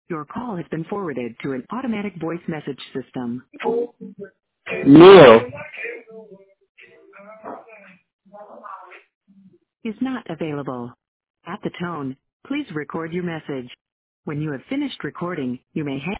Your call has been forwarded to an automatic voice message system. Neil. Is not available. At the tone, please record your message. When you have finished recording, you may hang